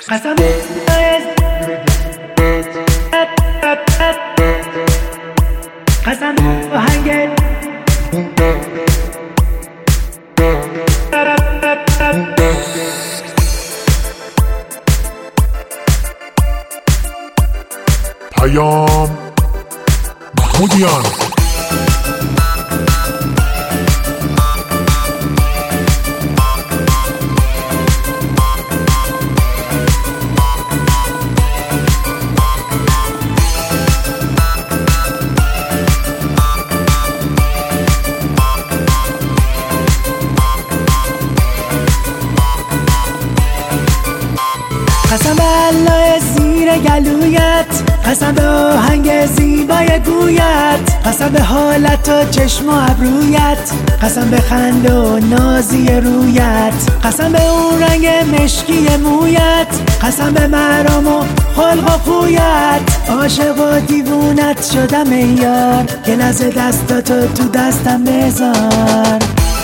قسم قسم آهنگ پیام محمودیان. قسم به الله زیر گلویت، قسم به آهنگ زیبای گویت، قسم به حالت و چشم و ابرویت، قسم به خنده و نازی رویت، قسم به اون رنگ مشکی مویت، قسم به مرام و خلق و خویت. عاشق و دیوونت شدم ای یار، یه لحظه دستاتو تو دستم بذار.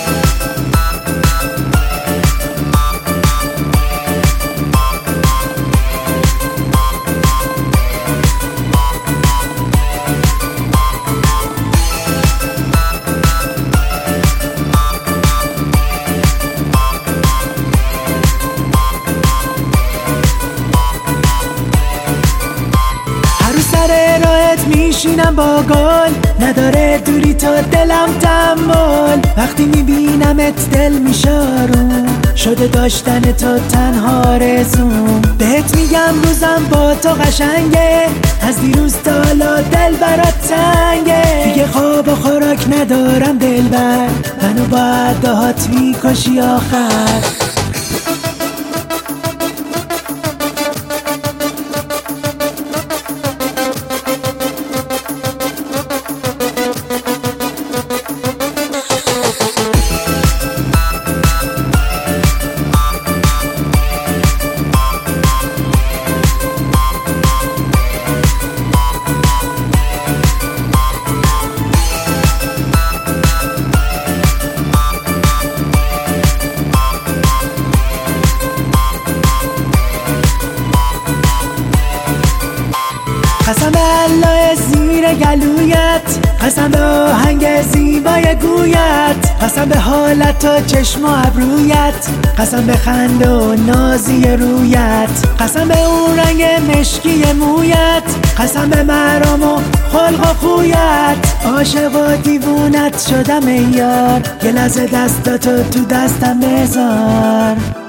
سر راهت میشینم با گل، نداره دوری تو دلم تحمل. وقتی میبینمت دل میشارون، شده داشتن تو تنها رزوم. بهت میگم روزم با تو قشنگه، از دیروز تا حالا دل برات تنگه. دیگه خواب و خوراک ندارم دلبر، منو باید دهات میکشی آخر. قسم به الله زیر گلویت، قسم به آهنگ زیبای گویت، قسم به حالت و چشم و ابرویت، قسم به خنده و نازی رویت، قسم به اون رنگ مشکی مویت، قسم به مرام و خلق و خویت. عاشق و دیوونت شدم ای یار، یه لحظه دستاتو تو دستم بذار.